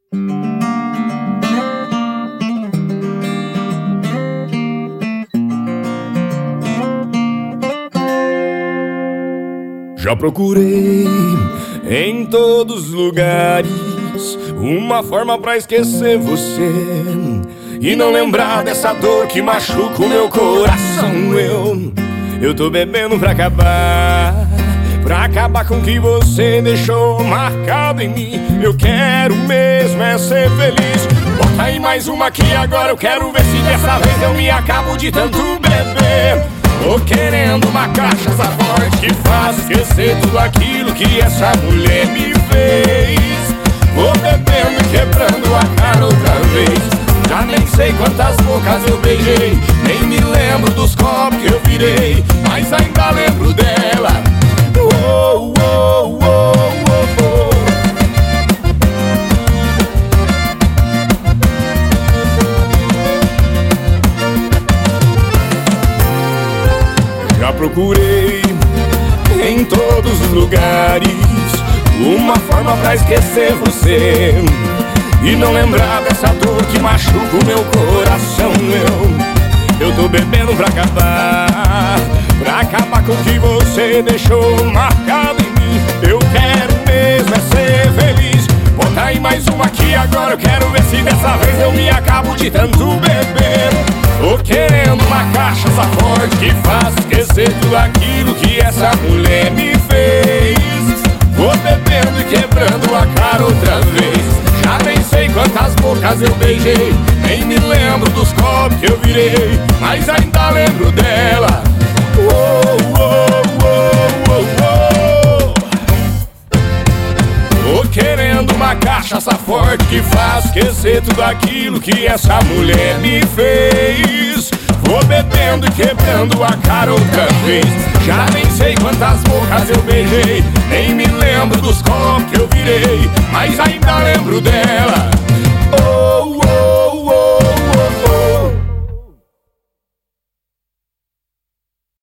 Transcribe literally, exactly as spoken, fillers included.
Já procurei em todos os lugares uma forma pra esquecer você e não lembrar dessa dor que machuca o meu coração. Eu, eu tô bebendo pra acabar, pra acabar com o que você deixou marcado em mim. Eu quero mesmo é ser feliz. Bota aí mais uma que agora eu quero ver se dessa vez eu me acabo de tanto beber. Tô querendo uma cachaça forte que faça esquecer tudo aquilo que essa mulher me fez. Vou bebendo e quebrando a cara outra vez. Já nem sei quantas bocas eu beijei, nem me lembro dos copos que eu virei, mas ainda lembro dela. Oh, oh, oh, oh, oh. Já procurei em todos os lugares uma forma pra esquecer você e não lembrar dessa dor que machuca o meu coração. Eu, eu tô bebendo pra acabar, pra acabar com o que você deixou marcado em mim. Eu quero mesmo é ser feliz. Bota aí mais uma aqui agora eu quero ver se dessa vez eu me acabo de tanto beber. Tô querendo uma cachaça forte que faça esquecer tudo aquilo que essa mulher me fez. Vou bebendo e quebrando a cara outra vez. Já nem sei quantas bocas eu beijei, nem me lembro dos copos que eu virei, mas ainda lembro dela. Oh, oh, oh, oh, oh. Tô querendo uma cachaça forte que faz esquecer tudo aquilo que essa mulher me fez. Vou bebendo e quebrando a cara outra vez. Já nem sei quantas bocas eu beijei, nem me lembro dos copos que eu virei, mas ainda lembro dela.